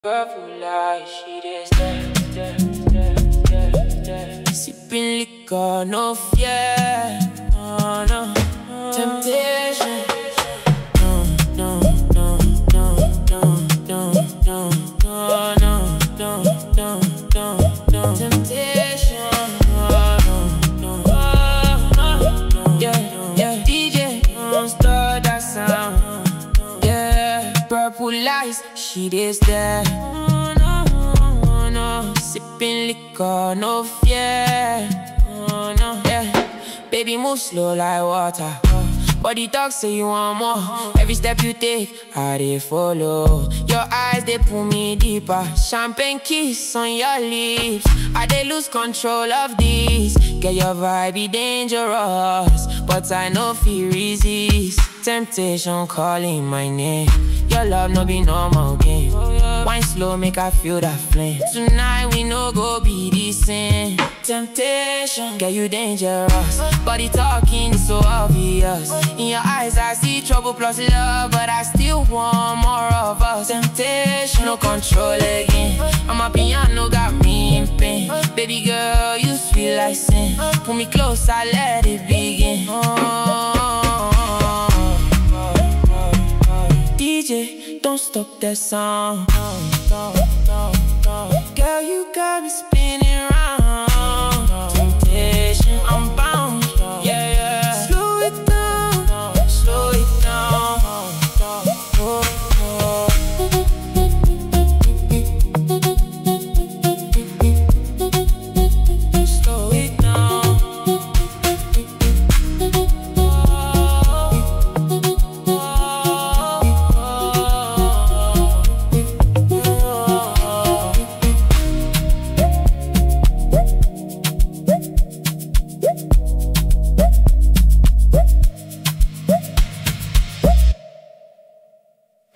Purple light, she just sipping liquor, no fear, oh no, temptation, no, no, no, no, no, no, no, no, no, no, no, no, no, temptation, oh no, no, oh no, yeah, yeah, DJ, don't start that sound. Purple lights, she is there. Oh no, oh no. Sipping liquor, no fear. Oh no, yeah. Baby, move slow like water. Body talk say you want more. Every step you take, I dey follow. Your eyes, they pull me deeper. Champagne kiss on your lips. I dey lose control of this. Get your vibe be dangerous, but I no feel resist. Temptation calling my name. Your love no be normal game. Wine slow, make I feel that flame. Tonight we no go be the same. Temptation, get you dangerous. Body talking is so obvious. In your eyes I see trouble plus love, but I still want more of us. Temptation, no control again. I'm a piano, got me in pain. Baby girl, you sweet like sin. Pull me close, I let it begin. DJ, don't stop that song.